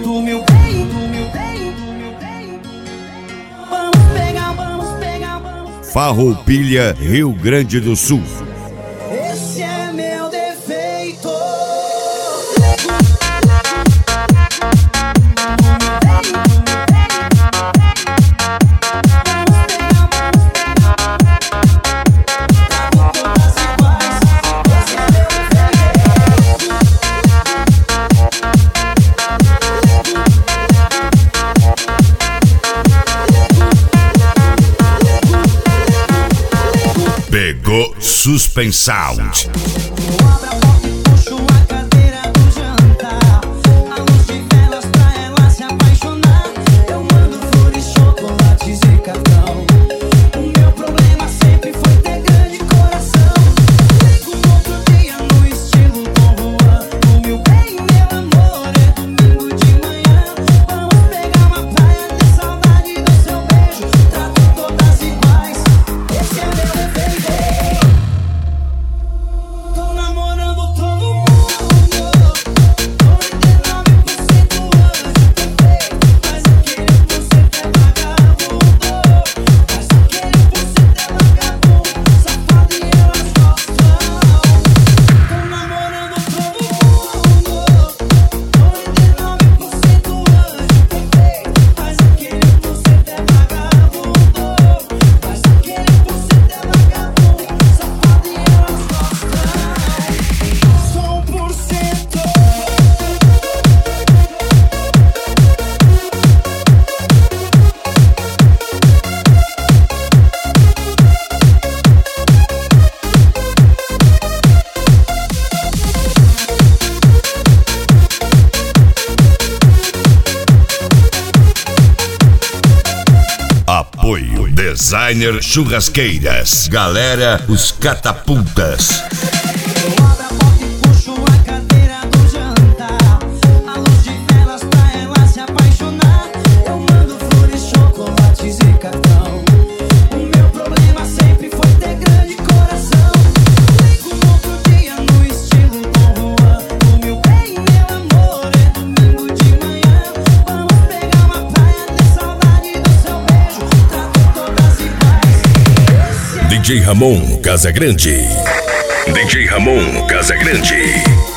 do meu bem, do meu bem, do meu bem. Vamos pegar. Farroupilha, Rio Grande do Sul. Esse é meu defeito. Pegou Suspensound. Eu abro a porta e puxo a cadeira do jantar. A luz de velas pra ela se apaixonar. Eu mando flores, chocolates e cartão. O meu problema sempre foi ter grande coração. Ligo no outro dia no estilo Dom Juan. O meu bem, meu amor, é domingo de manhã. Vamos pegar uma praia, ter saudade do seu beijo. Trato todas iguais, esse é meu defeito. Tô namorando todo mundo. 99% anjo perfeito. Mas aquele 1% é vagabundo. Mas aquele 1% é vagabundo. Safado e elas gostam. Tô namorando todo mundo. 99% anjo perfeito. Mas aquele 1% é vagabundo. Mas aquele 1% é vagabundo. Safado e elas gostam. Só 1%. Apoio Designer Churrasqueiras. Galera, os catapultas. Eu abro a porta e puxo a cadeira do jantar. A luz de velas pra ela se apaixonar. Eu mando flores, chocolates e cartão. O meu problema sempre foi ter grande coração. Ligo no outro dia no estilo Dom Juan. O meu bem, meu amor, é domingo de manhã. Vamos pegar uma praia, ter saudade do seu beijo. Trato todas iguais, esse é DJ Ramon Casagrande. DJ Ramon Casagrande.